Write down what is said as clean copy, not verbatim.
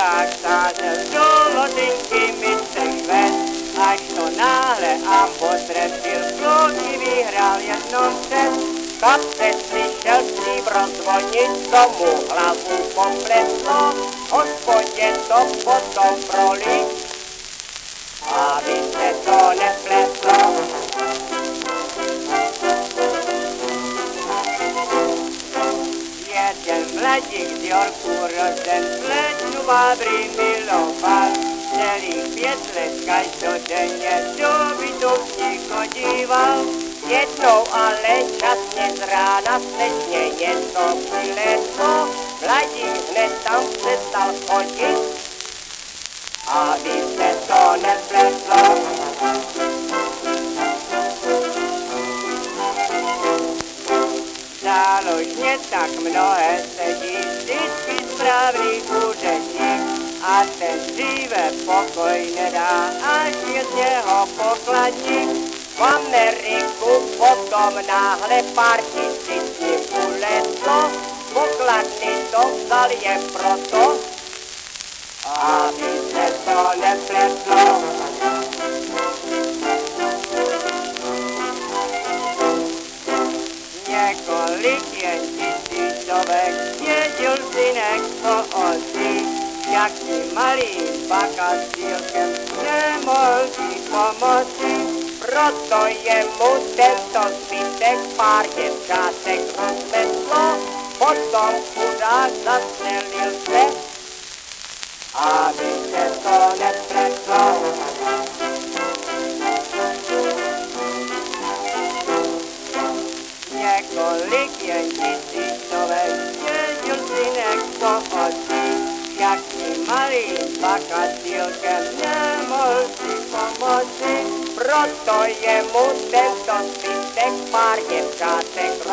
chudák sázel do lozinky mistr švec, až to náhle a potrefil, kluky vyhrál jednou přes. Kapce slyšel stříbro zvonit, tomu hlavu popleslo, hospodě to potom prolí, aby se to nepleslo. Jeden mladík z Jorku rozen, pleťnu bábry miloval, celých 5 let každodenně do bytovky chodíval. Jednou ale časně z rána sečně něco přiletlo, mladík hned tam přestal chodit, aby se to nepletlo. Záložně tak mnohé sedí, vždycky správný bude dík, a ten dříve pokoj nedá, až je z něho pokladník. V Ameriku potom náhle pár tisíc mi uletlo, pokladny to vzal je proto, aby se to nepletlo. Několik jen tisícovek věděl synek po oci, jak si malým bakastílkem nemohl si pomoci. Proto je mu tento zbytek pár děvčátek rozmetlo, potom chudák zastřelil se, aby se to nepletlo. Několik jen tisícovek věděl synek po oci, jak si malým bakastílkem nemohl si pomoci. Proto je mu tento zbytek pár děvčátek